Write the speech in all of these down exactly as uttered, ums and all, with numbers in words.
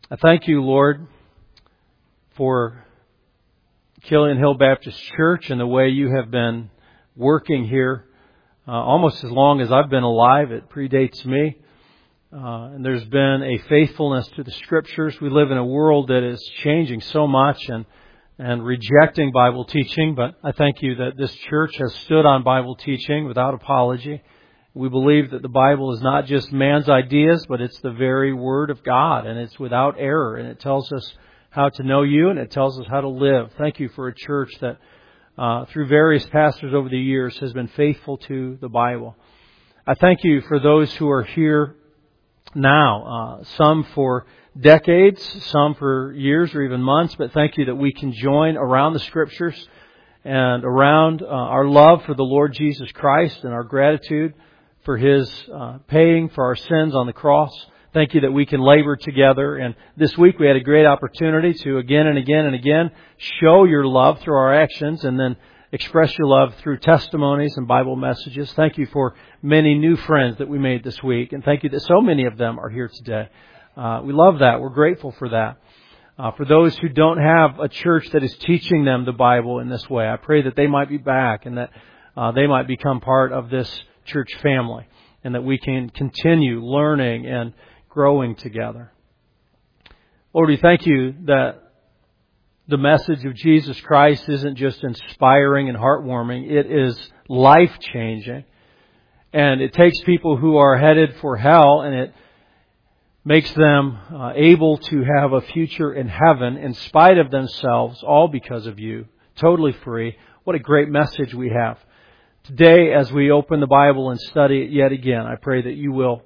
I thank you, Lord, for Killian Hill Baptist Church and the way you have been working here uh, almost as long as I've been alive. It predates me. Uh, and there's been a faithfulness to the Scriptures. We live in a world that is changing so much and, and rejecting Bible teaching. But I thank you that this church has stood on Bible teaching without apology. We believe that the Bible is not just man's ideas, but it's the very Word of God. And it's without error. And it tells us how to know you, and it tells us how to live. Thank you for a church that, uh, through various pastors over the years, has been faithful to the Bible. I thank you for those who are here now, uh, some for decades, some for years or even months, but thank you that we can join around the Scriptures and around uh, our love for the Lord Jesus Christ and our gratitude for His uh, paying for our sins on the cross. Thank you that we can labor together. And this week we had a great opportunity to again and again and again show your love through our actions and then express your love through testimonies and Bible messages. Thank you for many new friends that we made this week. And thank you that so many of them are here today. Uh, we love that. We're grateful for that. Uh, for those who don't have a church that is teaching them the Bible in this way, I pray that they might be back and that uh, they might become part of this church family and that we can continue learning and growing together. Lord, we thank you that the message of Jesus Christ isn't just inspiring and heartwarming. It is life-changing. And it takes people who are headed for hell and it makes them uh, able to have a future in heaven in spite of themselves, all because of you, totally free. What a great message we have. Today, as we open the Bible and study it yet again, I pray that you will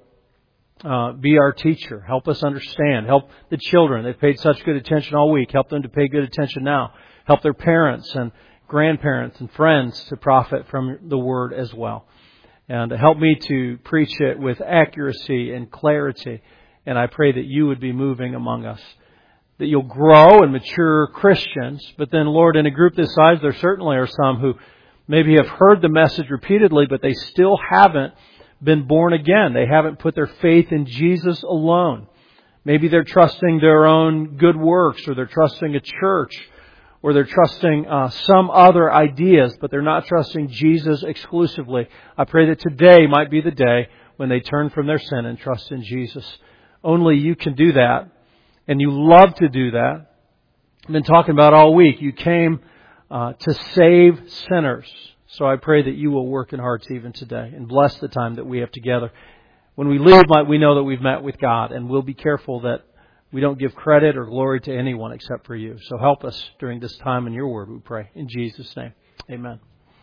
uh, be our teacher. Help us understand. Help the children. They've paid such good attention all week. Help them to pay good attention now. Help their parents and grandparents and friends to profit from the Word as well. And help me to preach it with accuracy and clarity. And I pray that you would be moving among us. That you'll grow and mature Christians. But then, Lord, in a group this size, there certainly are some who maybe have heard the message repeatedly, but they still haven't been born again. They haven't put their faith in Jesus alone. Maybe they're trusting their own good works, or they're trusting a church, or they're trusting uh, some other ideas, but they're not trusting Jesus exclusively. I pray that today might be the day when they turn from their sin and trust in Jesus. Only you can do that, and you love to do that. I've been talking about all week. You came uh, to save sinners. So I pray that you will work in hearts even today and bless the time that we have together. When we leave, we know that we've met with God, and we'll be careful that we don't give credit or glory to anyone except for you. So help us during this time in your word, we pray. In Jesus' name, amen.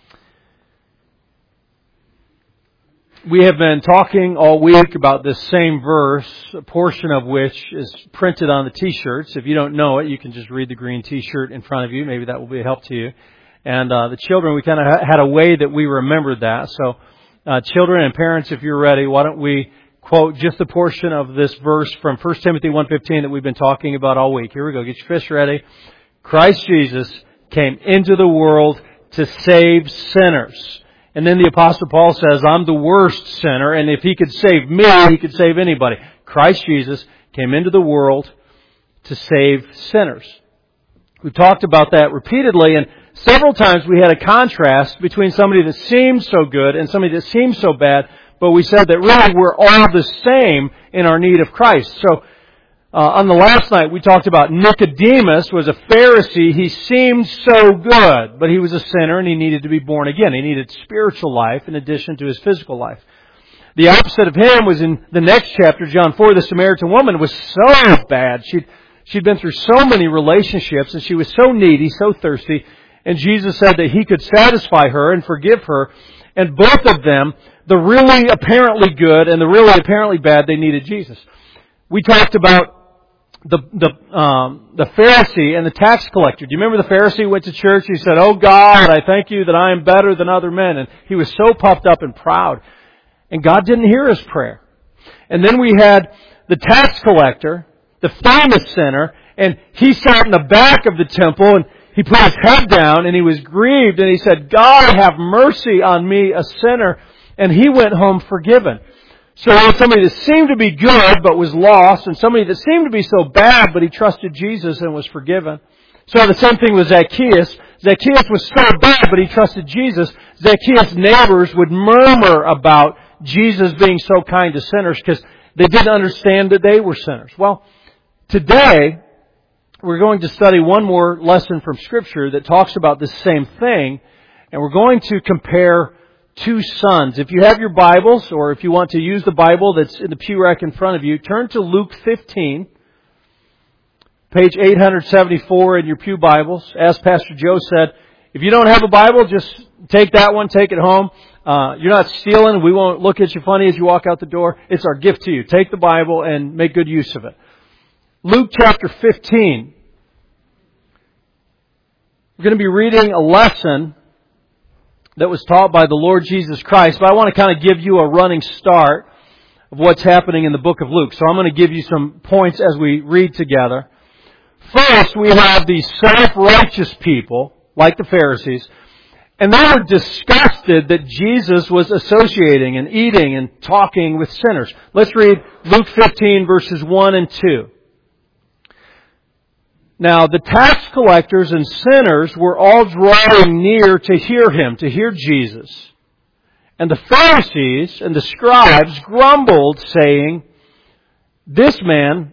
We have been talking all week about this same verse, a portion of which is printed on the T-shirts. If you don't know it, you can just read the green T-shirt in front of you. Maybe that will be a help to you. And uh, the children, we kind of ha- had a way that we remembered that. So uh, children and parents, if you're ready, why don't we quote just a portion of this verse from First Timothy one fifteen that we've been talking about all week. Here we go. Get your fish ready. Christ Jesus came into the world to save sinners. And then the Apostle Paul says, I'm the worst sinner, and if He could save me, He could save anybody. Christ Jesus came into the world to save sinners. We've talked about that repeatedly, and several times we had a contrast between somebody that seems so good and somebody that seems so bad, but we said that really we're all the same in our need of Christ. So Uh, on the last night, we talked about Nicodemus was a Pharisee. He seemed so good, but he was a sinner and he needed to be born again. He needed spiritual life in addition to his physical life. The opposite of him was in the next chapter, John four. The Samaritan woman was so bad. She'd, she'd been through so many relationships and she was so needy, so thirsty. And Jesus said that He could satisfy her and forgive her. And both of them, the really apparently good and the really apparently bad, they needed Jesus. We talked about The the um, the Pharisee and the tax collector. Do you remember the Pharisee who went to church? He said, "Oh God, I thank you that I am better than other men." And he was so puffed up and proud. And God didn't hear his prayer. And then we had the tax collector, the famous sinner, and he sat in the back of the temple and he put his head down and he was grieved and he said, "God, have mercy on me, a sinner." And he went home forgiven. So we had somebody that seemed to be good but was lost, and somebody that seemed to be so bad but he trusted Jesus and was forgiven. So the same thing with Zacchaeus. Zacchaeus was so bad but he trusted Jesus. Zacchaeus' neighbors would murmur about Jesus being so kind to sinners because they didn't understand that they were sinners. Well, today we're going to study one more lesson from Scripture that talks about this same thing, and we're going to compare two sons. If you have your Bibles, or if you want to use the Bible that's in the pew rack in front of you, turn to Luke fifteen, page eight seventy-four in your pew Bibles. As Pastor Joe said, if you don't have a Bible, just take that one, take it home. Uh, you're not stealing. We won't look at you funny as you walk out the door. It's our gift to you. Take the Bible and make good use of it. Luke chapter fifteen. We're going to be reading a lesson that was taught by the Lord Jesus Christ, but I want to kind of give you a running start of what's happening in the book of Luke. So I'm going to give you some points as we read together. First, we have these self-righteous people, like the Pharisees, and they were disgusted that Jesus was associating and eating and talking with sinners. Let's read Luke fifteen, verses one and two. Now, the tax collectors and sinners were all drawing near to hear Him, to hear Jesus. And the Pharisees and the scribes grumbled, saying, "This man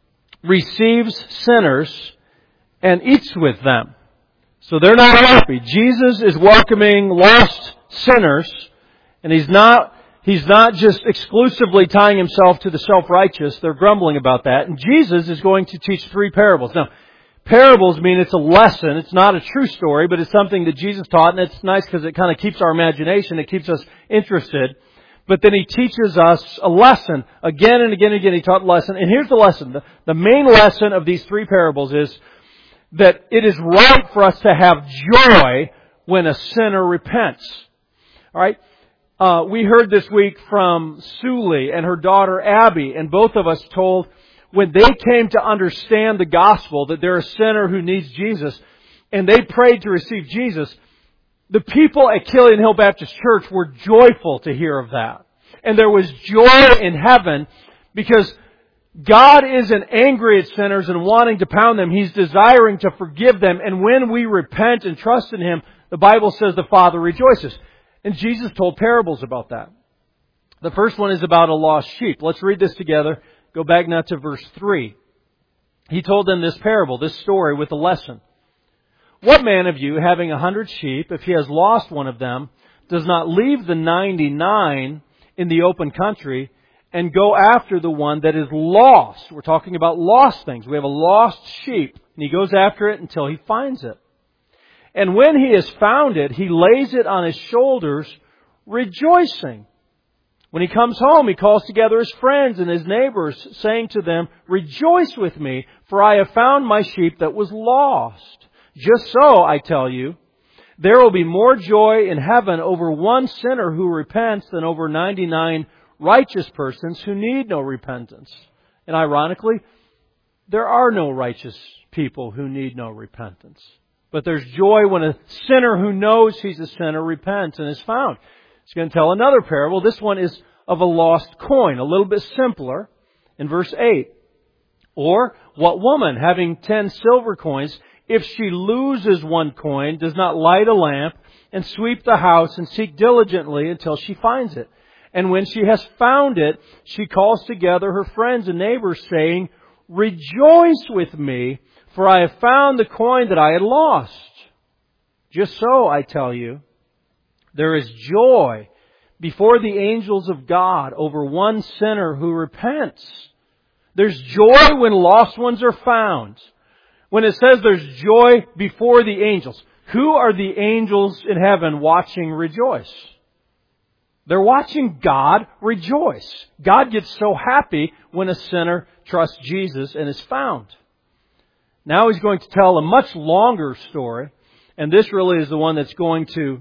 receives sinners and eats with them." So they're not happy. Jesus is welcoming lost sinners, and He's not, He's not just exclusively tying Himself to the self-righteous. They're grumbling about that. And Jesus is going to teach three parables. Now, parables mean it's a lesson. It's not a true story, but it's something that Jesus taught, and it's nice because it kind of keeps our imagination. It keeps us interested. But then He teaches us a lesson. Again and again and again, He taught a lesson. And here's the lesson. The, the main lesson of these three parables is that it is right for us to have joy when a sinner repents. All right? Uh, we heard this week from Suli and her daughter Abby, and both of us told when they came to understand the gospel, that they're a sinner who needs Jesus, and they prayed to receive Jesus, the people at Killian Hill Baptist Church were joyful to hear of that. And there was joy in heaven because God isn't angry at sinners and wanting to pound them. He's desiring to forgive them. And when we repent and trust in Him, the Bible says the Father rejoices. And Jesus told parables about that. The first one is about a lost sheep. Let's read this together. Go back now to verse three. He told them this parable, this story with a lesson. "What man of you, having a hundred sheep, if he has lost one of them, does not leave the ninety-nine in the open country and go after the one that is lost?" We're talking about lost things. We have a lost sheep, and he goes after it until he finds it. "And when he has found it, he lays it on his shoulders, rejoicing. When he comes home, he calls together his friends and his neighbors, saying to them, 'Rejoice with me, for I have found my sheep that was lost.' Just so, I tell you, there will be more joy in heaven over one sinner who repents than over ninety-nine righteous persons who need no repentance." And ironically, there are no righteous people who need no repentance. But there's joy when a sinner who knows he's a sinner repents and is found. He's going to tell another parable. This one is of a lost coin, a little bit simpler, in verse eight. "Or, what woman, having ten silver coins, if she loses one coin, does not light a lamp and sweep the house and seek diligently until she finds it? And when she has found it, she calls together her friends and neighbors, saying, 'Rejoice with me, for I have found the coin that I had lost.' Just so, I tell you, there is joy before the angels of God over one sinner who repents." There's joy when lost ones are found. When it says there's joy before the angels, who are the angels in heaven watching rejoice? They're watching God rejoice. God gets so happy when a sinner trusts Jesus and is found. Now He's going to tell a much longer story, and this really is the one that's going to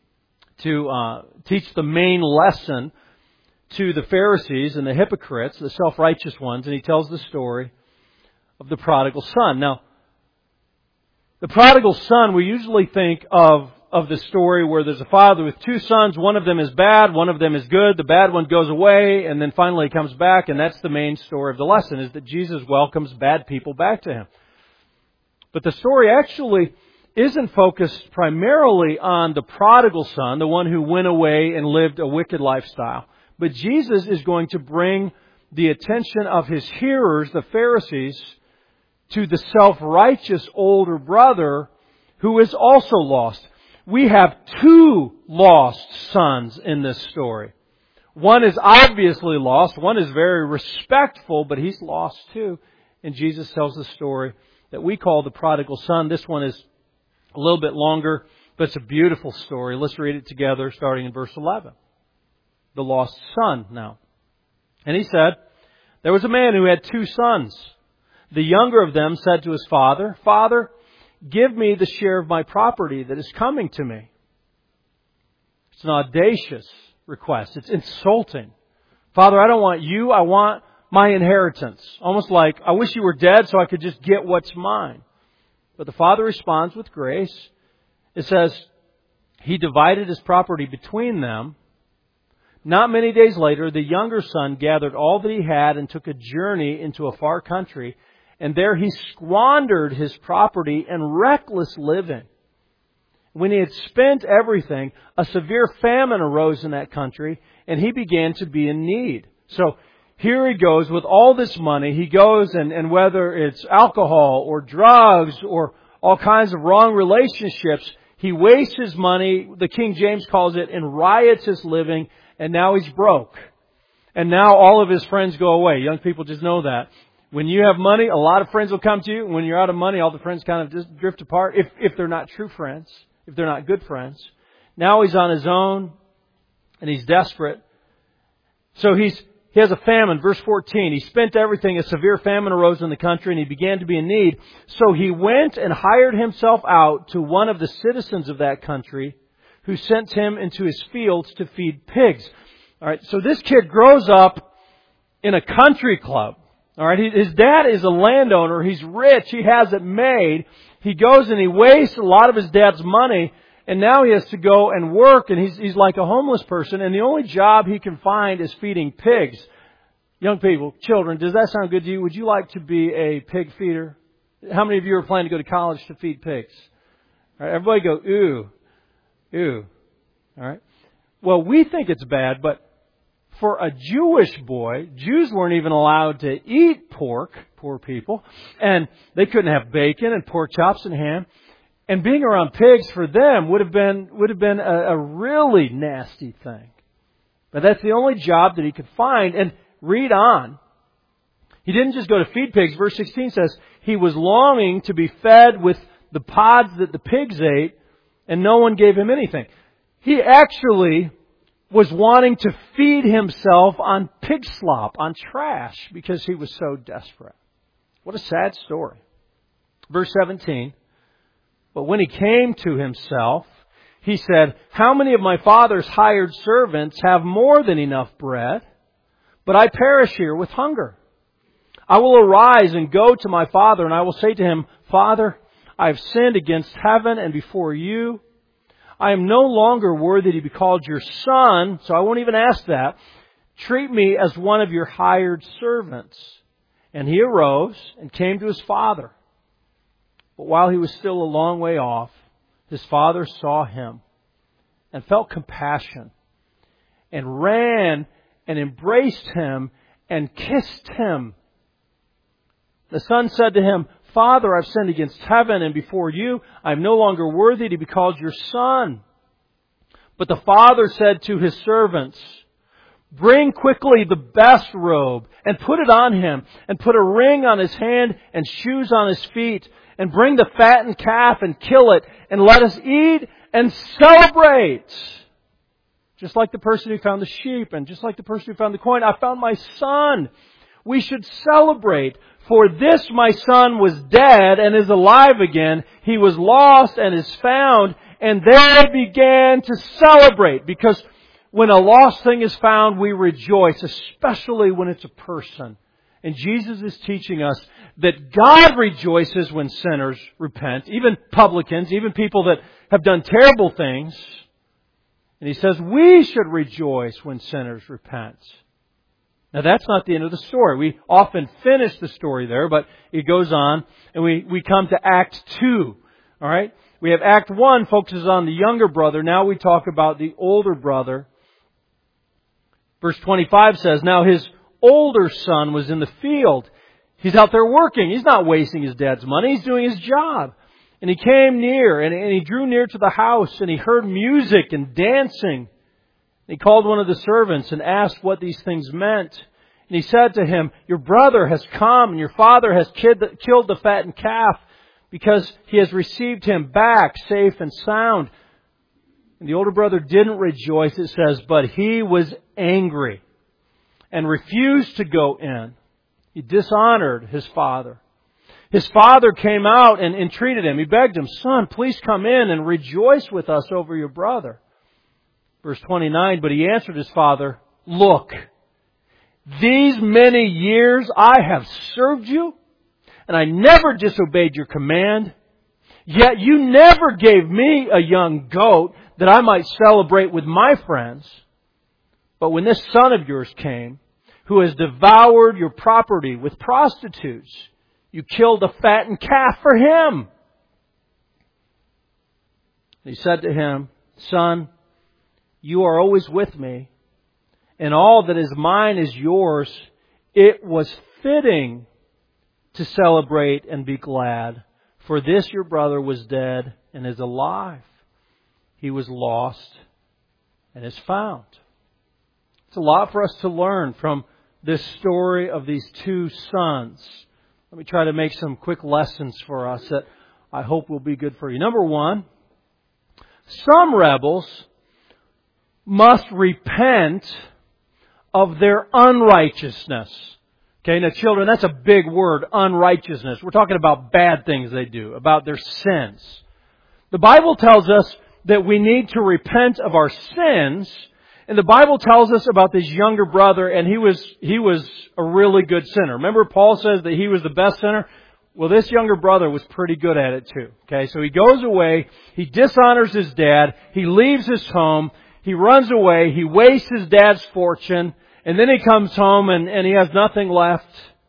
to uh, teach the main lesson to the Pharisees and the hypocrites, the self-righteous ones, and He tells the story of the prodigal son. Now, the prodigal son, we usually think of of the story where there's a father with two sons. One of them is bad, one of them is good. The bad one goes away and then finally comes back. And that's the main story of the lesson, is that Jesus welcomes bad people back to Him. But the story actually isn't focused primarily on the prodigal son, the one who went away and lived a wicked lifestyle. But Jesus is going to bring the attention of His hearers, the Pharisees, to the self-righteous older brother who is also lost. We have two lost sons in this story. One is obviously lost. One is very respectful, but he's lost too. And Jesus tells the story that we call the prodigal son. This one is a little bit longer, but it's a beautiful story. Let's read it together, starting in verse eleven. The lost son now. And he said, there was a man who had two sons. The younger of them said to his father, Father, give me the share of my property that is coming to me. It's an audacious request. It's insulting. Father, I don't want you. I want my inheritance. Almost like, I wish you were dead so I could just get what's mine. But the father responds with grace. It says, he divided his property between them. Not many days later, the younger son gathered all that he had and took a journey into a far country. And there he squandered his property in reckless living. When he had spent everything, a severe famine arose in that country, and he began to be in need. So here he goes with all this money. He goes, and, and whether it's alcohol or drugs or all kinds of wrong relationships, he wastes his money. The King James calls it in riotous living, and now he's broke. And now all of his friends go away. Young people just know that. When you have money, a lot of friends will come to you. When you're out of money, all the friends kind of just drift apart. If, if they're not true friends, if they're not good friends. Now he's on his own and he's desperate. So he's, he has a famine. Verse fourteen, he spent everything. A severe famine arose in the country and he began to be in need. So he went and hired himself out to one of the citizens of that country, who sent him into his fields to feed pigs. All right. So this kid grows up in a country club. All right, his dad is a landowner. He's rich. He has it made. He goes and he wastes a lot of his dad's money, and now he has to go and work, and he's he's like a homeless person, and the only job he can find is feeding pigs. Young people, children, does that sound good to you? Would you like to be a pig feeder? How many of you are planning to go to college to feed pigs? All right, everybody go, ooh, ooh. All right. Well, we think it's bad, but for a Jewish boy, Jews weren't even allowed to eat pork, poor people, and they couldn't have bacon and pork chops and ham. And being around pigs for them would have been would have been a, a really nasty thing. But that's the only job that he could find. And read on. He didn't just go to feed pigs. Verse sixteen says, he was longing to be fed with the pods that the pigs ate, and no one gave him anything. He actually was wanting to feed himself on pig slop, on trash, because he was so desperate. What a sad story. Verse seventeen, but when he came to himself, he said, how many of my father's hired servants have more than enough bread, but I perish here with hunger? I will arise and go to my father, and I will say to him, Father, I have sinned against heaven and before you. I am no longer worthy to be called your son, so I won't even ask that. Treat me as one of your hired servants. And he arose and came to his father. But while he was still a long way off, his father saw him and felt compassion and ran and embraced him and kissed him. The son said to him, Father, I've sinned against heaven and before you. I am no longer worthy to be called your son. But the father said to his servants, bring quickly the best robe and put it on him, and put a ring on his hand and shoes on his feet, and bring the fattened calf and kill it, and let us eat and celebrate. Just like the person who found the sheep, and just like the person who found the coin, I found my son. We should celebrate. For this my son was dead and is alive again. He was lost and is found. And they began to celebrate. Because when a lost thing is found, we rejoice, especially when it's a person. And Jesus is teaching us that God rejoices when sinners repent. Even publicans, even people that have done terrible things. And He says we should rejoice when sinners repent. Now that's not the end of the story. We often finish the story there, but it goes on and we, we come to Act two. Alright? We have Act one focuses on the younger brother. Now we talk about the older brother. Verse twenty-five says, now his older son was in the field. He's out there working. He's not wasting his dad's money. He's doing his job. And he came near and, and he drew near to the house and he heard music and dancing. He called one of the servants and asked what these things meant. And he said to him, your brother has come and your father has killed the fattened calf because he has received him back safe and sound. And the older brother didn't rejoice, it says, but he was angry and refused to go in. He dishonored his father. His father came out and entreated him. He begged him, son, please come in and rejoice with us over your brother. Verse twenty-nine, but he answered his father, look, these many years I have served you, and I never disobeyed your command. Yet you never gave me a young goat that I might celebrate with my friends. But when this son of yours came, who has devoured your property with prostitutes, you killed a fattened calf for him. He said to him, son, you are always with me, and all that is mine is yours. It was fitting to celebrate and be glad, for this your brother was dead and is alive. He was lost and is found. It's a lot for us to learn from this story of these two sons. Let me try to make some quick lessons for us that I hope will be good for you. Number one, some rebels must repent of their unrighteousness. Okay, now children, that's a big word, unrighteousness. We're talking about bad things they do, about their sins. The Bible tells us that we need to repent of our sins, and the Bible tells us about this younger brother, and he was he was a really good sinner. Remember, Paul says that he was the best sinner? Well, this younger brother was pretty good at it too. Okay, so he goes away, he dishonors his dad, he leaves his home, he runs away, he wastes his dad's fortune, and then he comes home and, and he has nothing left.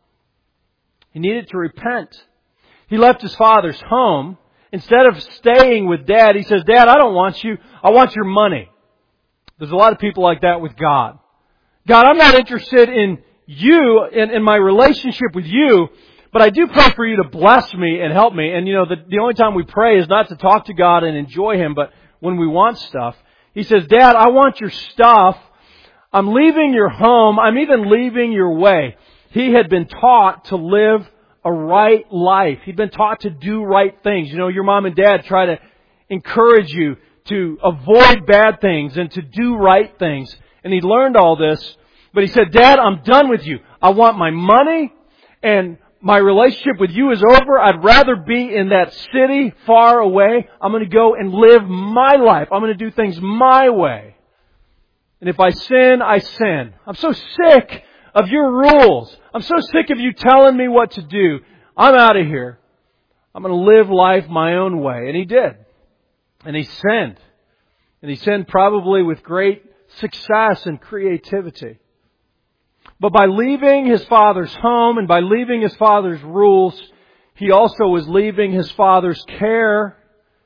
He needed to repent. He left his father's home. Instead of staying with dad, he says, Dad, I don't want you. I want your money. There's a lot of people like that with God. God, I'm not interested in you, in, in my relationship with you, but I do pray for you to bless me and help me. And you know, the, the only time we pray is not to talk to God and enjoy Him, but when we want stuff. He says, Dad, I want your stuff. I'm leaving your home. I'm even leaving your way. He had been taught to live a right life. He'd been taught to do right things. You know, your mom and dad try to encourage you to avoid bad things and to do right things. And he learned all this. But he said, Dad, I'm done with you. I want my money, and my relationship with you is over. I'd rather be in that city far away. I'm going to go and live my life. I'm going to do things my way. And if I sin, I sin. I'm so sick of your rules. I'm so sick of you telling me what to do. I'm out of here. I'm going to live life my own way. And he did. And he sinned. And he sinned probably with great success and creativity. But by leaving his father's home and by leaving his father's rules, he also was leaving his father's care.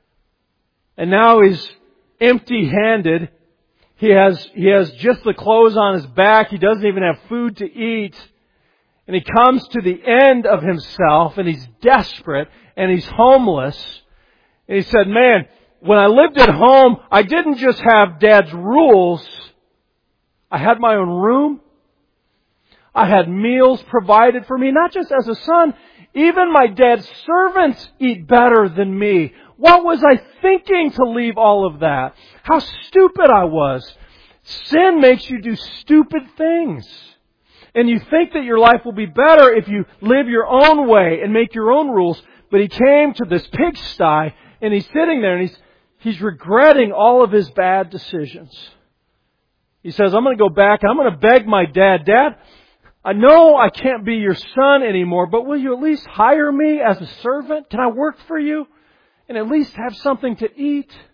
And now he's empty-handed. He has, he has just the clothes on his back. He doesn't even have food to eat. And he comes to the end of himself and he's desperate and he's homeless. And he said, man, when I lived at home, I didn't just have Dad's rules. I had my own room. I had meals provided for me, not just as a son. Even my dad's servants eat better than me. What was I thinking to leave all of that? How stupid I was. Sin makes you do stupid things. And you think that your life will be better if you live your own way and make your own rules. But he came to this pigsty and he's sitting there and he's, he's regretting all of his bad decisions. He says, I'm going to go back and I'm going to beg my dad, Dad, I know I can't be your son anymore, but will you at least hire me as a servant? Can I work for you and at least have something to eat?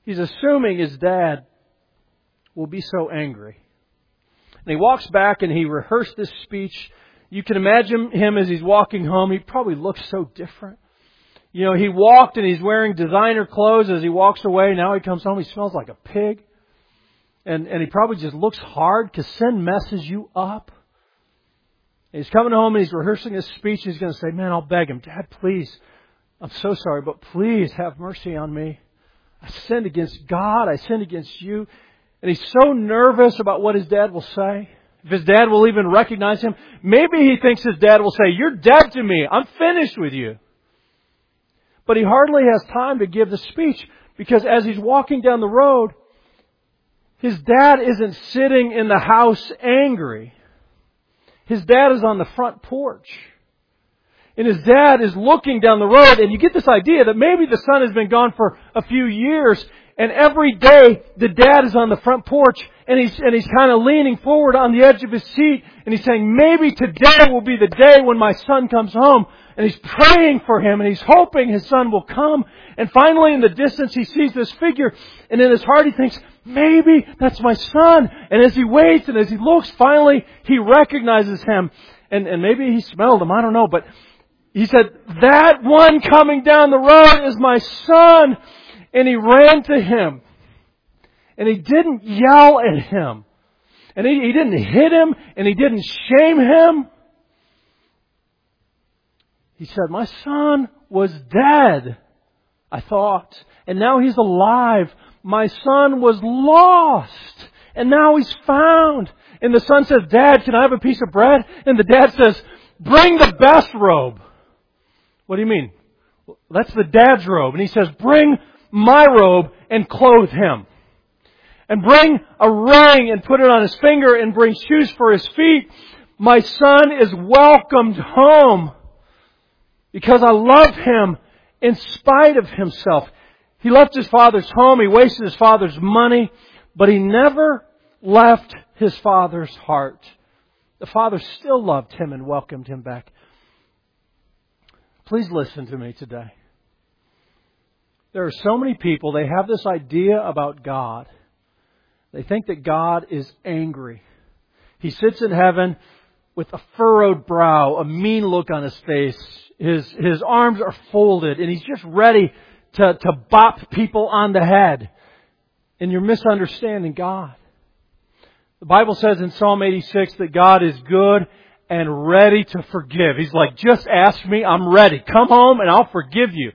He's assuming his dad will be so angry. And he walks back and he rehearsed this speech. You can imagine him as he's walking home. He probably looks so different. You know, he walked and he's wearing designer clothes as he walks away. Now he comes home, he smells like a pig. And, and he probably just looks hard because sin messes you up. And he's coming home and he's rehearsing his speech. And he's going to say, man, I'll beg him, Dad, please. I'm so sorry, but please have mercy on me. I sinned against God. I sinned against you. And he's so nervous about what his dad will say. If his dad will even recognize him. Maybe he thinks his dad will say, you're dead to me. I'm finished with you. But he hardly has time to give the speech because as he's walking down the road, his dad isn't sitting in the house angry. His dad is on the front porch. And his dad is looking down the road, and you get this idea that maybe the son has been gone for a few years, and every day the dad is on the front porch, and he's and he's kind of leaning forward on the edge of his seat, and he's saying, maybe today will be the day when my son comes home. And he's praying for him, and he's hoping his son will come. And finally, in the distance, he sees this figure, and in his heart he thinks, maybe that's my son. And as he waits and as he looks, finally he recognizes him. And, and maybe he smelled him, I don't know, but he said, that one coming down the road is my son. And he ran to him. And he didn't yell at him. And he, he didn't hit him, and he didn't shame him. He said, my son was dead, I thought, and now he's alive. My son was lost, and now he's found. And the son says, Dad, can I have a piece of bread? And the dad says, bring the best robe. What do you mean? That's the dad's robe. And he says, bring my robe and clothe him. And bring a ring and put it on his finger and bring shoes for his feet. My son is welcomed home. Because I love him in spite of himself. He left his father's home. He wasted his father's money. But he never left his father's heart. The father still loved him and welcomed him back. Please listen to me today. There are so many people, they have this idea about God. They think that God is angry. He sits in heaven with a furrowed brow, a mean look on his face. His his arms are folded and he's just ready to, to bop people on the head. And you're misunderstanding God. The Bible says in Psalm eighty-six that God is good and ready to forgive. He's like, just ask me, I'm ready. Come home and I'll forgive you.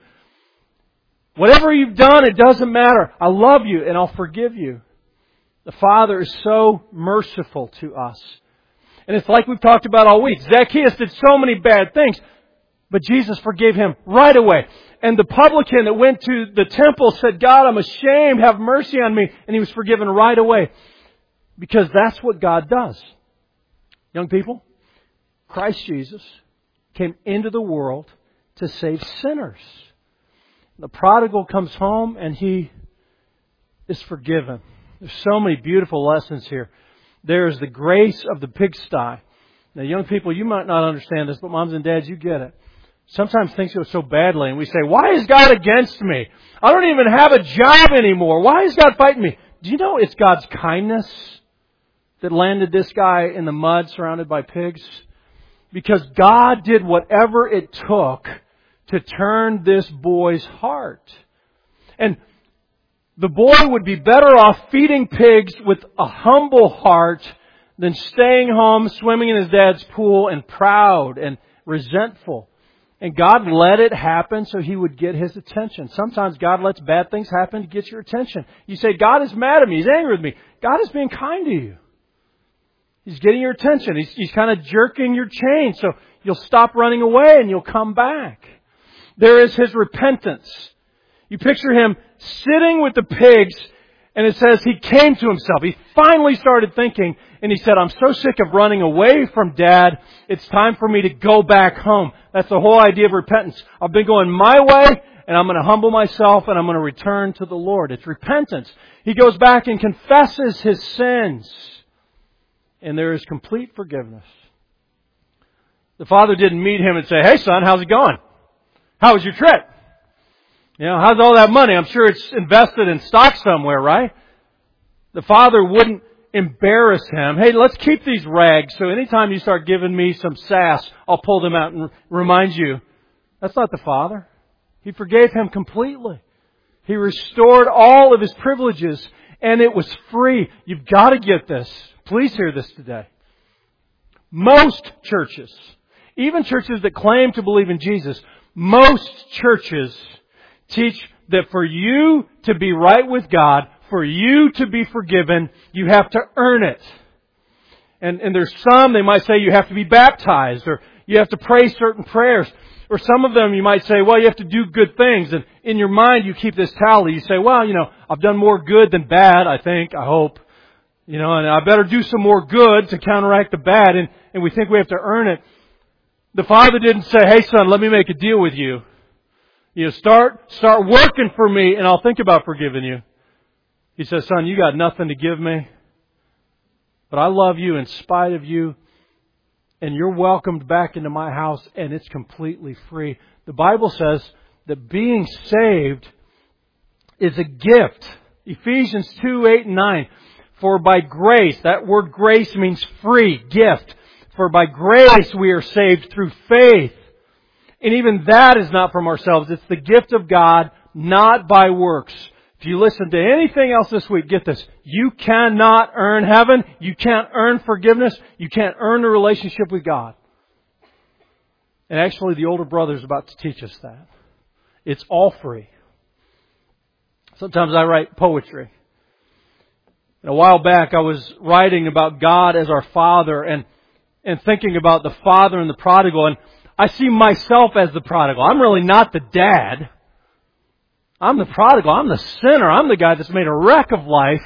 Whatever you've done, it doesn't matter. I love you and I'll forgive you. The Father is so merciful to us. And it's like we've talked about all week. Zacchaeus did so many bad things. But Jesus forgave him right away. And the publican that went to the temple said, God, I'm ashamed. Have mercy on me. And he was forgiven right away. Because that's what God does. Young people, Christ Jesus came into the world to save sinners. The prodigal comes home and he is forgiven. There's so many beautiful lessons here. There is the grace of the pigsty. Now, young people, you might not understand this, but moms and dads, you get it. Sometimes things go so badly and we say, why is God against me? I don't even have a job anymore. Why is God fighting me? Do you know it's God's kindness that landed this guy in the mud surrounded by pigs? Because God did whatever it took to turn this boy's heart. And the boy would be better off feeding pigs with a humble heart than staying home, swimming in his dad's pool, and proud and resentful. And God let it happen so He would get his attention. Sometimes God lets bad things happen to get your attention. You say, God is mad at me. He's angry with me. God is being kind to you. He's getting your attention. He's, he's kind of jerking your chain so you'll stop running away and you'll come back. There is His repentance. You picture Him sitting with the pigs, and it says He came to Himself. He finally started thinking, and He said, I'm so sick of running away from Dad, it's time for me to go back home. That's the whole idea of repentance. I've been going my way, and I'm going to humble myself, and I'm going to return to the Lord. It's repentance. He goes back and confesses his sins, and there is complete forgiveness. The father didn't meet him and say, hey son, how's it going? How was your trip? You know, how's all that money? I'm sure it's invested in stock somewhere, right? The father wouldn't embarrass him. Hey, let's keep these rags so anytime you start giving me some sass, I'll pull them out and remind you. That's not the father. He forgave him completely. He restored all of his privileges, and it was free. You've got to get this. Please hear this today. Most churches, even churches that claim to believe in Jesus, most churches teach that for you to be right with God, for you to be forgiven, you have to earn it. And, and there's some, they might say you have to be baptized, or you have to pray certain prayers. Or some of them you might say, well, you have to do good things. And in your mind you keep this tally. You say, well, you know, I've done more good than bad, I think, I hope. You know, and I better do some more good to counteract the bad. And, and we think we have to earn it. The Father didn't say, hey son, let me make a deal with you. You know, start, start working for me and I'll think about forgiving you. He says, son, you got nothing to give me. But I love you in spite of you. And you're welcomed back into my house, and it's completely free. The Bible says that being saved is a gift. Ephesians two, eight and nine. For by grace, that word grace means free, gift. For by grace we are saved through faith. And even that is not from ourselves. It's the gift of God, not by works. If you listen to anything else this week, get this. You cannot earn heaven. You can't earn forgiveness. You can't earn a relationship with God. And actually, the older brother is about to teach us that. It's all free. Sometimes I write poetry. And a while back, I was writing about God as our Father and, and thinking about the Father and the prodigal. And I see myself as the prodigal. I'm really not the dad. I'm the prodigal. I'm the sinner. I'm the guy that's made a wreck of life.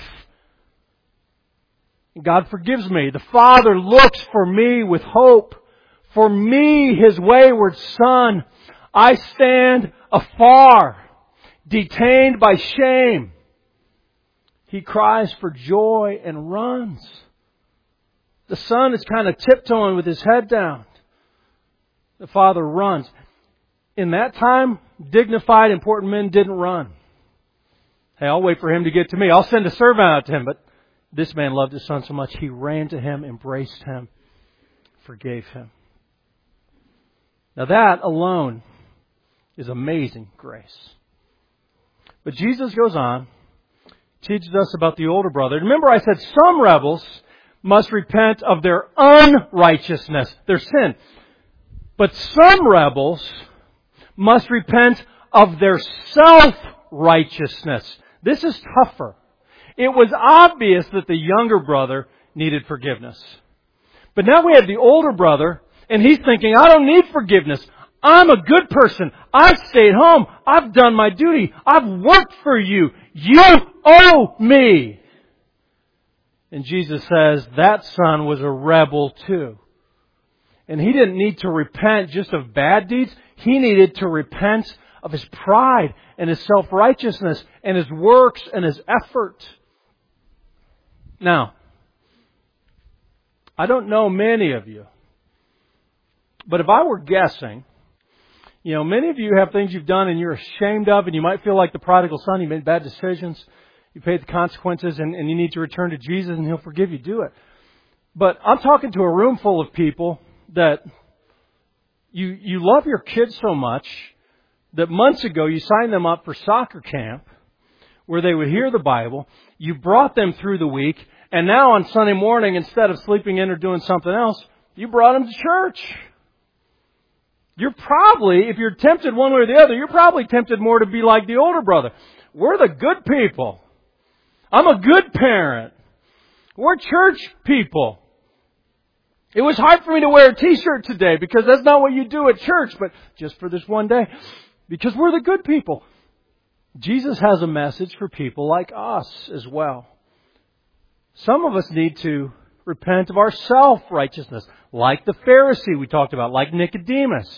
And God forgives me. The Father looks for me with hope. For me, His wayward son, I stand afar, detained by shame. He cries for joy and runs. The son is kind of tiptoeing with his head down. The Father runs. In that time, dignified, important men didn't run. Hey, I'll wait for him to get to me. I'll send a servant out to him. But this man loved his son so much, he ran to him, embraced him, forgave him. Now that alone is amazing grace. But Jesus goes on, teaches us about the older brother. Remember I said some rebels must repent of their unrighteousness, their sin. But some rebels must repent of their self-righteousness. This is tougher. It was obvious that the younger brother needed forgiveness. But now we have the older brother, and he's thinking, I don't need forgiveness. I'm a good person. I've stayed home. I've done my duty. I've worked for you. You owe me. And Jesus says that son was a rebel too. And he didn't need to repent just of bad deeds. He needed to repent of his pride and his self-righteousness and his works and his effort. Now, I don't know many of you, but if I were guessing, you know, many of you have things you've done and you're ashamed of, and you might feel like the prodigal son. You made bad decisions. You paid the consequences, and, and you need to return to Jesus, and He'll forgive you. Do it. But I'm talking to a room full of people that you you love your kids so much that months ago you signed them up for soccer camp where they would hear the Bible. You brought them through the week, and now on Sunday morning, instead of sleeping in or doing something else, you brought them to church. You're probably, if you're tempted one way or the other, you're probably tempted more to be like the older brother. We're the good people. I'm a good parent. We're church people. It was hard for me to wear a t-shirt today because that's not what you do at church, but just for this one day. Because we're the good people. Jesus has a message for people like us as well. Some of us need to repent of our self-righteousness, like the Pharisee we talked about, like Nicodemus.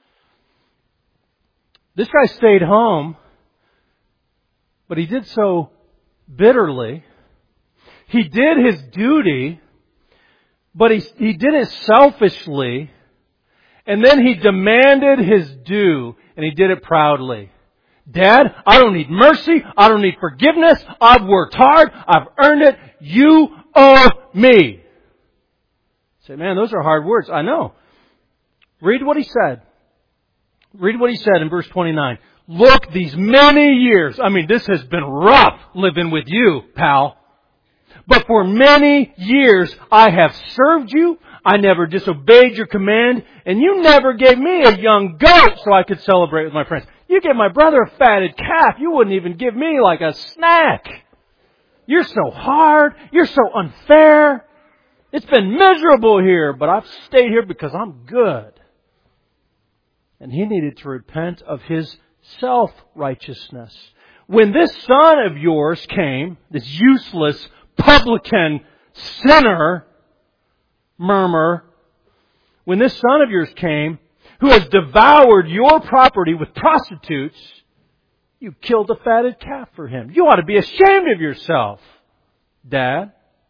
This guy stayed home, but he did so bitterly. He did his duty, but he, he did it selfishly, and then he demanded his due, and he did it proudly. Dad, I don't need mercy. I don't need forgiveness. I've worked hard. I've earned it. You owe me. Say, man, those are hard words. I know. Read what he said. Read what he said in verse twenty-nine. Look, these many years. I mean, this has been rough living with you, pal. But for many years I have served you. I never disobeyed your command. And you never gave me a young goat so I could celebrate with my friends. You gave my brother a fatted calf. You wouldn't even give me like a snack. You're so hard. You're so unfair. It's been miserable here, but I've stayed here because I'm good. And he needed to repent of his self-righteousness. When this son of yours came, this useless publican sinner, murmur, when this son of yours came, who has devoured your property with prostitutes, you killed a fatted calf for him. You ought to be ashamed of yourself, Dad.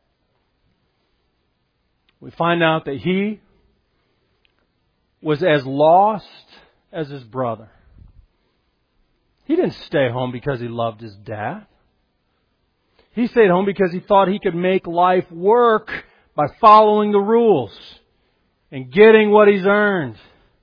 We find out that he was as lost as his brother. He didn't stay home because he loved his dad. He stayed home because he thought he could make life work by following the rules and getting what he's earned.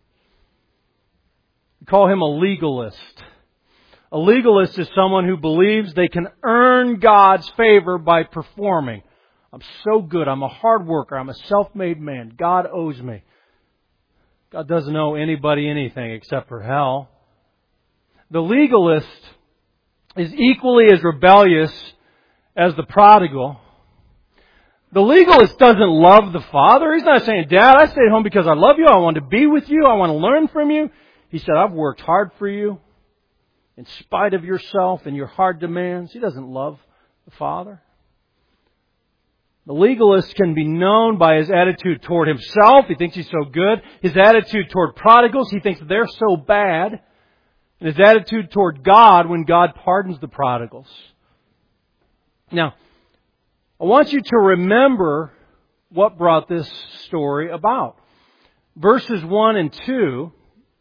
We call him a legalist. A legalist is someone who believes they can earn God's favor by performing. I'm so good. I'm a hard worker. I'm a self-made man. God owes me. God doesn't owe anybody anything except for hell. The legalist is equally as rebellious as the prodigal. The legalist doesn't love the father. He's not saying, Dad, I stayed home because I love you. I want to be with you. I want to learn from you. He said, I've worked hard for you in spite of yourself and your hard demands. He doesn't love the father. The legalist can be known by his attitude toward himself. He thinks he's so good. His attitude toward prodigals, he thinks they're so bad. And his attitude toward God when God pardons the prodigals. Now, I want you to remember what brought this story about. Verses one and two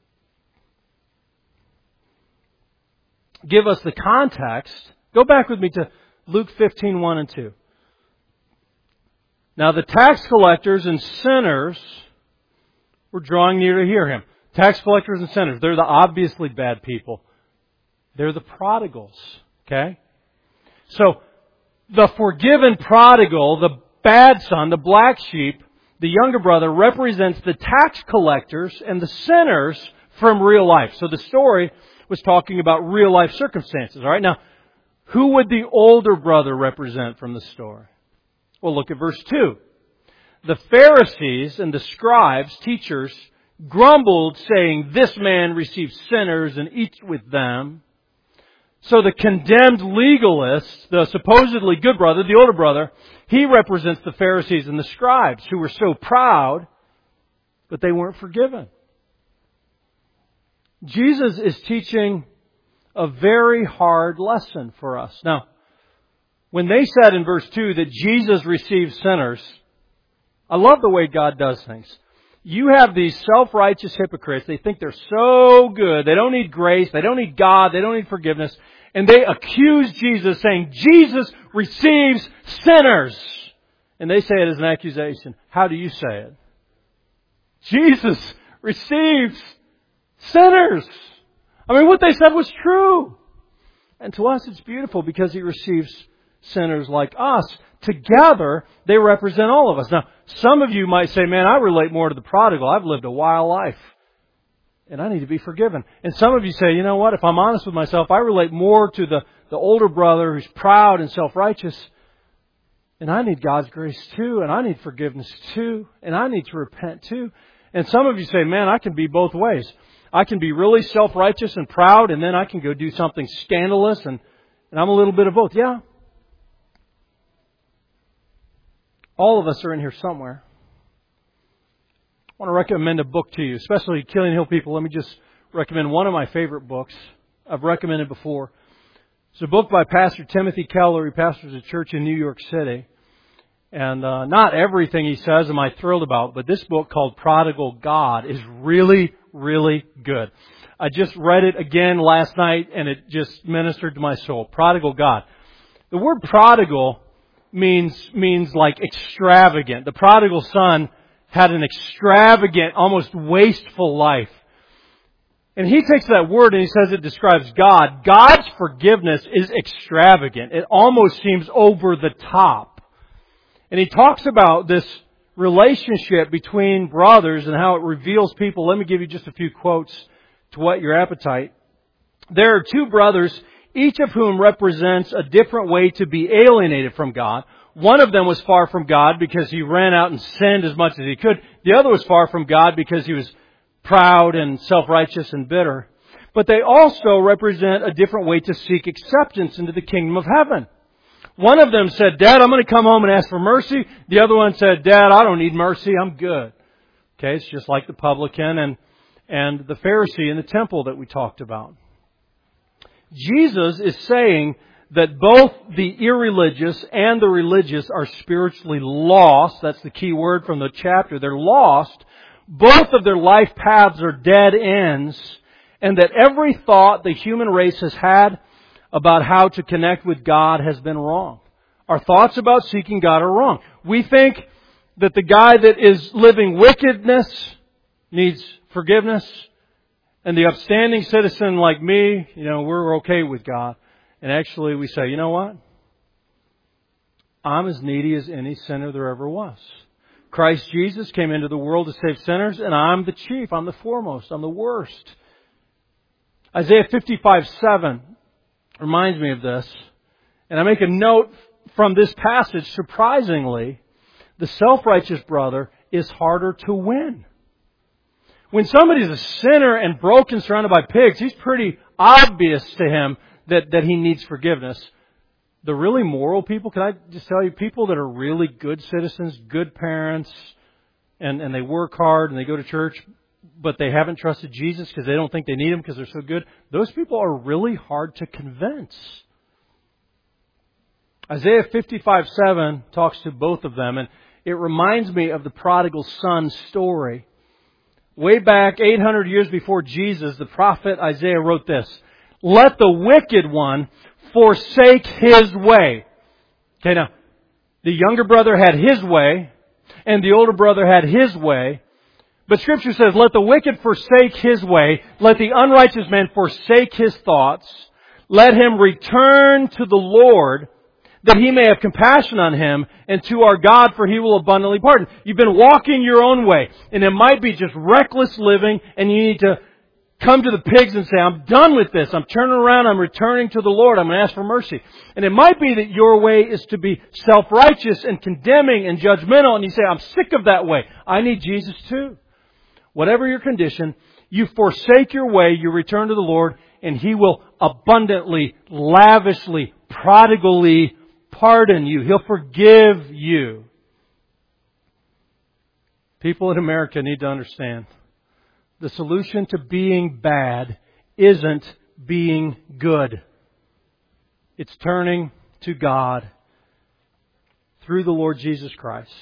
give us the context. Go back with me to Luke fifteen, one and two. Now the tax collectors and sinners were drawing near to hear him. Tax collectors and sinners, they're the obviously bad people. They're the prodigals. Okay? So, the forgiven prodigal, the bad son, the black sheep, the younger brother represents the tax collectors and the sinners from real life. So the story was talking about real life circumstances. All right? Now, who would the older brother represent from the story? Well, look at verse two. The Pharisees and the scribes, teachers, grumbled, saying, this man receives sinners and eats with them. So the condemned legalist, the supposedly good brother, the older brother, he represents the Pharisees and the scribes who were so proud, but they weren't forgiven. Jesus is teaching a very hard lesson for us. Now, when they said in verse two that Jesus receives sinners, I love the way God does things. You have these self-righteous hypocrites. They think they're so good. They don't need grace. They don't need God. They don't need forgiveness. And they accuse Jesus saying, Jesus receives sinners. And they say it as an accusation. How do you say it? Jesus receives sinners. I mean, what they said was true. And to us it's beautiful because He receives sinners like us. Together, they represent all of us. Now, some of you might say, man, I relate more to the prodigal. I've lived a wild life. And I need to be forgiven. And some of you say, you know what? If I'm honest with myself, I relate more to the, the older brother who's proud and self-righteous. And I need God's grace too. And I need forgiveness too. And I need to repent too. And some of you say, man, I can be both ways. I can be really self-righteous and proud. And then I can go do something scandalous. And, and I'm a little bit of both. Yeah. All of us are in here somewhere. I want to recommend a book to you, especially Killing Hill people. Let me just recommend one of my favorite books. I've recommended before. It's a book by Pastor Timothy Keller. He pastors a church in New York City. And uh, not everything he says am I thrilled about, but this book called Prodigal God is really, really good. I just read it again last night and it just ministered to my soul. Prodigal God. The word prodigal means, means like extravagant. The prodigal son had an extravagant, almost wasteful life. And he takes that word and he says it describes God. God's forgiveness is extravagant. It almost seems over the top. And he talks about this relationship between brothers and how it reveals people. Let me give you just a few quotes to whet your appetite. There are two brothers, each of whom represents a different way to be alienated from God. One of them was far from God because he ran out and sinned as much as he could. The other was far from God because he was proud and self-righteous and bitter. But they also represent a different way to seek acceptance into the kingdom of heaven. One of them said, Dad, I'm going to come home and ask for mercy. The other one said, Dad, I don't need mercy. I'm good. Okay, it's just like the publican and, and the Pharisee in the temple that we talked about. Jesus is saying that both the irreligious and the religious are spiritually lost. That's the key word from the chapter. They're lost. Both of their life paths are dead ends. And that every thought the human race has had about how to connect with God has been wrong. Our thoughts about seeking God are wrong. We think that the guy that is living wickedness needs forgiveness. And the upstanding citizen like me, you know, we're okay with God. And actually we say, you know what? I'm as needy as any sinner there ever was. Christ Jesus came into the world to save sinners, and I'm the chief. I'm the foremost. I'm the worst. Isaiah fifty-five seven reminds me of this. And I make a note from this passage, surprisingly, the self-righteous brother is harder to win. When somebody's a sinner and broken, surrounded by pigs, he's pretty obvious to him that, that he needs forgiveness. The really moral people, can I just tell you, people that are really good citizens, good parents, and, and they work hard and they go to church, but they haven't trusted Jesus because they don't think they need Him because they're so good, those people are really hard to convince. Isaiah fifty-five seven talks to both of them, and it reminds me of the prodigal son story. Way back eight hundred years before Jesus, the prophet Isaiah wrote this, "Let the wicked one forsake his way." Okay, now, the younger brother had his way, and the older brother had his way. But Scripture says, let the wicked forsake his way. Let the unrighteous man forsake his thoughts. Let him return to the Lord, that He may have compassion on him, and to our God, for He will abundantly pardon. You've been walking your own way, and it might be just reckless living, and you need to come to the pigs and say, I'm done with this. I'm turning around. I'm returning to the Lord. I'm going to ask for mercy. And it might be that your way is to be self-righteous and condemning and judgmental. And you say, I'm sick of that way. I need Jesus too. Whatever your condition, you forsake your way, you return to the Lord, and He will abundantly, lavishly, prodigally pardon you. He'll forgive you. People in America need to understand, the solution to being bad isn't being good. It's turning to God through the Lord Jesus Christ.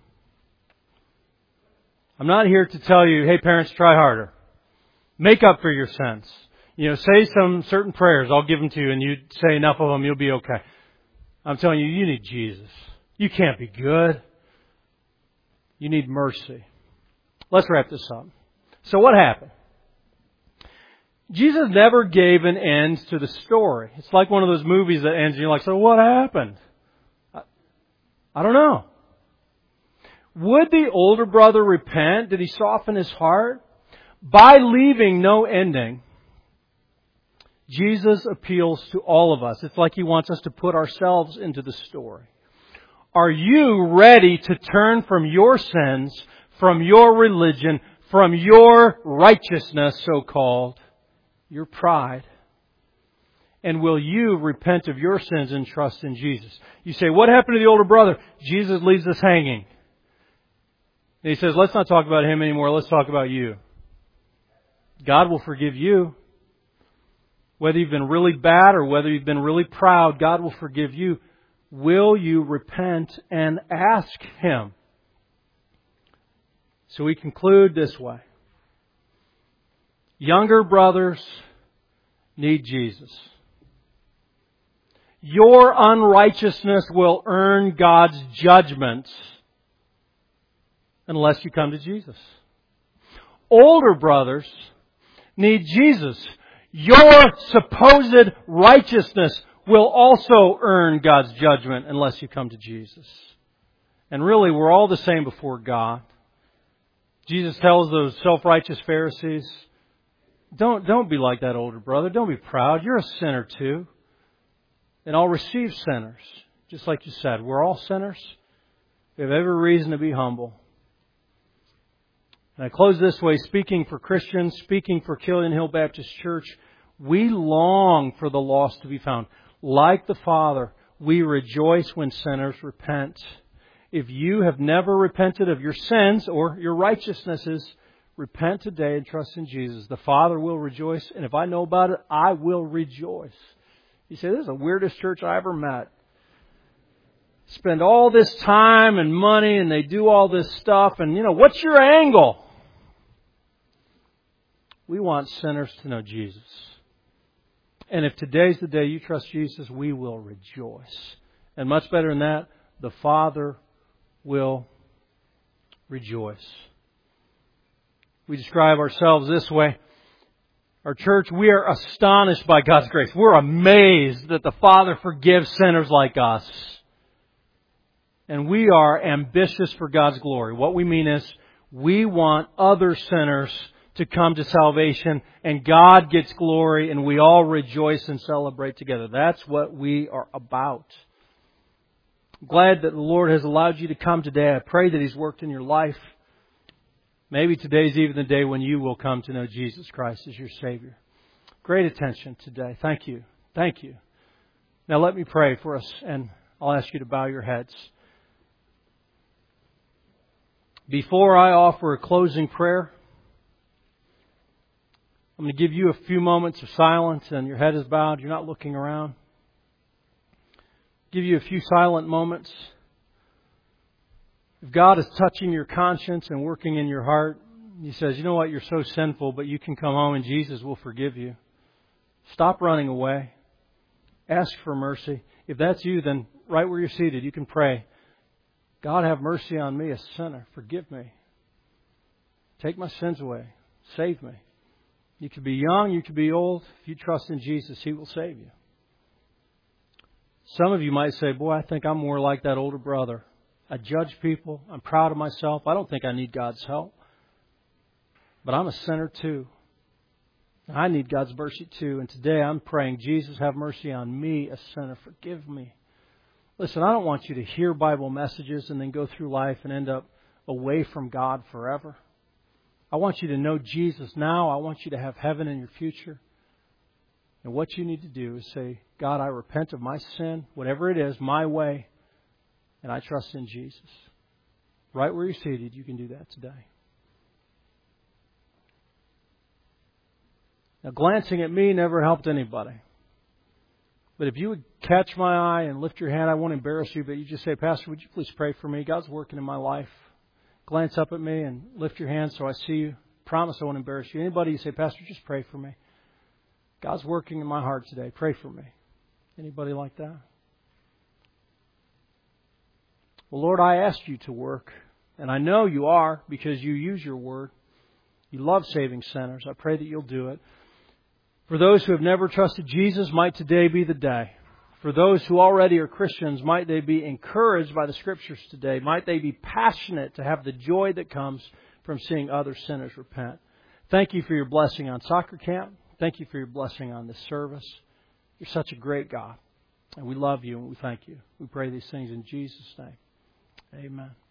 I'm not here to tell you, hey parents, try harder. Make up for your sins. You know, say some certain prayers. I'll give them to you, and you say enough of them, you'll be okay. I'm telling you, you need Jesus. You can't be good. You need mercy. Let's wrap this up. So what happened? Jesus never gave an end to the story. It's like one of those movies that ends and you're like, so what happened? I, I don't know. Would the older brother repent? Did he soften his heart? By leaving no ending, Jesus appeals to all of us. It's like He wants us to put ourselves into the story. Are you ready to turn from your sins, from your religion, from your righteousness, so-called, your pride? And will you repent of your sins and trust in Jesus? You say, what happened to the older brother? Jesus leaves us hanging. And He says, let's not talk about him anymore. Let's talk about you. God will forgive you. Whether you've been really bad or whether you've been really proud, God will forgive you. Will you repent and ask Him? So we conclude this way. Younger brothers need Jesus. Your unrighteousness will earn God's judgment unless you come to Jesus. Older brothers need Jesus. Your supposed righteousness will also earn God's judgment unless you come to Jesus. And really, we're all the same before God. Jesus tells those self-righteous Pharisees, don't, don't be like that older brother. Don't be proud. You're a sinner too. And I'll receive sinners. Just like you said, we're all sinners. We have every reason to be humble. And I close this way, speaking for Christians, speaking for Killian Hill Baptist Church, we long for the lost to be found. Like the Father, we rejoice when sinners repent. If you have never repented of your sins or your righteousnesses, repent today and trust in Jesus. The Father will rejoice, and if I know about it, I will rejoice. You say, this is the weirdest church I ever met. Spend all this time and money, and they do all this stuff, and you know, what's your angle? We want sinners to know Jesus. And if today's the day you trust Jesus, we will rejoice. And much better than that, the Father will rejoice. We describe ourselves this way. Our church, we are astonished by God's grace. We're amazed that the Father forgives sinners like us. And we are ambitious for God's glory. What we mean is, we want other sinners to come to salvation, and God gets glory, and we all rejoice and celebrate together. That's what we are about. I'm glad that the Lord has allowed you to come today. I pray that He's worked in your life. Maybe today's even the day when you will come to know Jesus Christ as your Savior. Great attention today. Thank you. Thank you. Now let me pray for us, and I'll ask you to bow your heads. Before I offer a closing prayer, I'm going to give you a few moments of silence, and your head is bowed. You're not looking around. Give you a few silent moments. If God is touching your conscience and working in your heart, He says, you know what, you're so sinful, but you can come home and Jesus will forgive you. Stop running away. Ask for mercy. If that's you, then right where you're seated, you can pray, God, have mercy on me, a sinner. Forgive me. Take my sins away. Save me. You could be young, you could be old. If you trust in Jesus, He will save you. Some of you might say, boy, I think I'm more like that older brother. I judge people. I'm proud of myself. I don't think I need God's help. But I'm a sinner too. I need God's mercy too. And today I'm praying, Jesus, have mercy on me, a sinner. Forgive me. Listen, I don't want you to hear Bible messages and then go through life and end up away from God forever. I want you to know Jesus now. I want you to have heaven in your future. And what you need to do is say, God, I repent of my sin, whatever it is, my way, and I trust in Jesus. Right where you're seated, you can do that today. Now, glancing at me never helped anybody. But if you would catch my eye and lift your hand, I won't embarrass you, but you just say, Pastor, would you please pray for me? God's working in my life. Glance up at me and lift your hand so I see you. Promise I won't embarrass you. Anybody you say, Pastor, just pray for me. God's working in my heart today. Pray for me. Anybody like that? Well, Lord, I asked you to work. And I know you are because you use your word. You love saving sinners. I pray that you'll do it. For those who have never trusted Jesus, might today be the day. For those who already are Christians, might they be encouraged by the Scriptures today. Might they be passionate to have the joy that comes from seeing other sinners repent. Thank you for your blessing on soccer camp. Thank you for your blessing on this service. You're such a great God. And we love you and we thank you. We pray these things in Jesus' name. Amen.